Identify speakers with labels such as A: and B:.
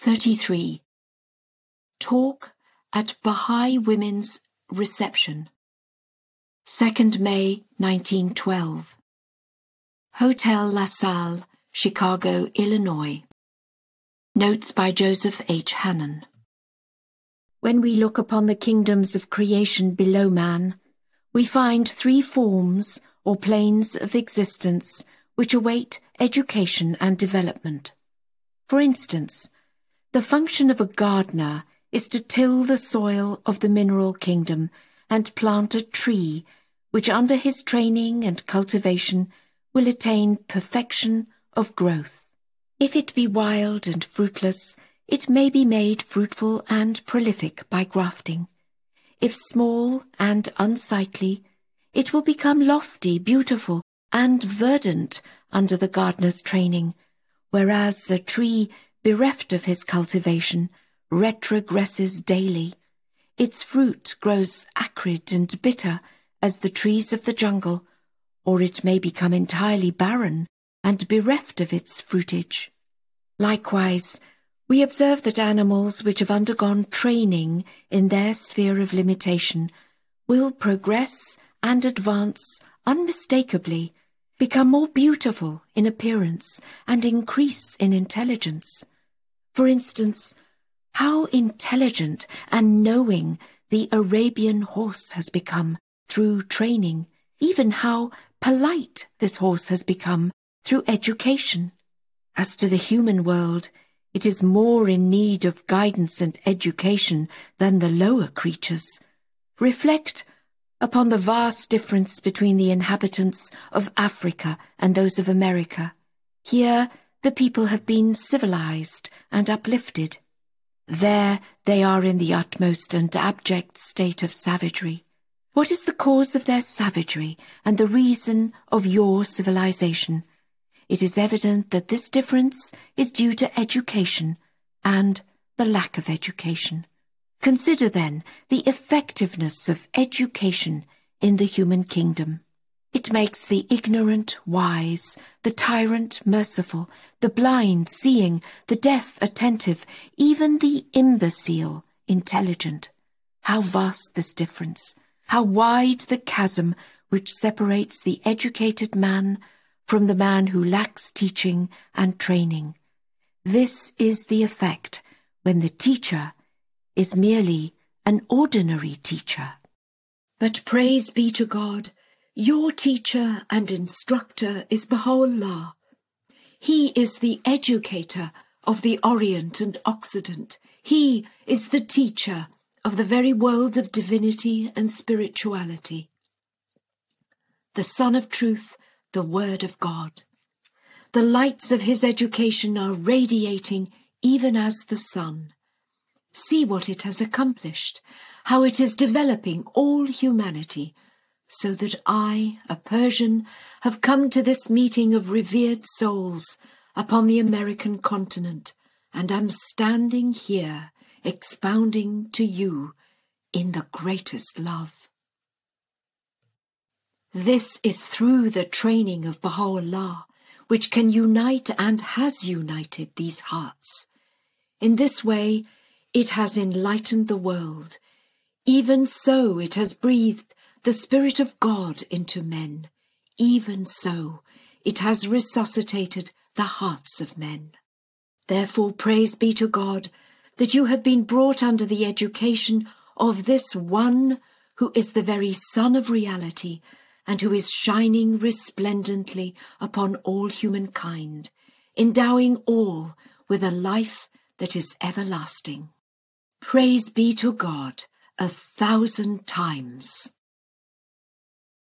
A: 33. Talk at Baha'i Women's Reception. 2nd May 1912. Hotel La Salle, Chicago, Illinois. Notes by Joseph H. Hannon. When we look upon the kingdoms of creation below man, we find three forms or planes of existence which await education and development. For instance, the function of a gardener is to till the soil of the mineral kingdom and plant a tree which under his training and cultivation will attain perfection of growth. If it be wild and fruitless, it may be made fruitful and prolific by grafting. If small and unsightly, it will become lofty, beautiful, and verdant under the gardener's training, whereas a tree bereft of his cultivation retrogresses daily. Its fruit grows acrid and bitter as the trees of the jungle, or it may become entirely barren and bereft of its fruitage. Likewise, we observe that animals which have undergone training in their sphere of limitation will progress and advance unmistakably, become more beautiful in appearance, and increase in intelligence. For instance, how intelligent and knowing the Arabian horse has become through training, even how polite this horse has become through education. As to the human world, it is more in need of guidance and education than the lower creatures. Reflect upon the vast difference between the inhabitants of Africa and those of America. Here, the people have been civilized and uplifted. There they are in the utmost and abject state of savagery. What is the cause of their savagery and the reason of your civilization? It is evident that this difference is due to education and the lack of education. Consider then the effectiveness of education in the human kingdom. It makes the ignorant wise, the tyrant merciful, the blind seeing, the deaf attentive, even the imbecile intelligent. How vast this difference! How wide the chasm which separates the educated man from the man who lacks teaching and training. This is the effect when the teacher is merely an ordinary teacher. But praise be to God, your teacher and instructor is Baha'u'llah. He is the educator of the Orient and Occident. He is the teacher of the very world of divinity and spirituality. The Son of Truth, the Word of God. The lights of his education are radiating even as the sun. See what it has accomplished, how it is developing all humanity, so that I, a Persian, have come to this meeting of revered souls upon the American continent, and am standing here expounding to you in the greatest love. This is through the training of Baha'u'llah, which can unite and has united these hearts. In this way, it has enlightened the world. Even so, it has breathed the Spirit of God into men. Even so, it has resuscitated the hearts of men. Therefore, praise be to God that you have been brought under the education of this one who is the very Sun of reality, and who is shining resplendently upon all humankind, endowing all with a life that is everlasting. Praise be to God 1,000 times.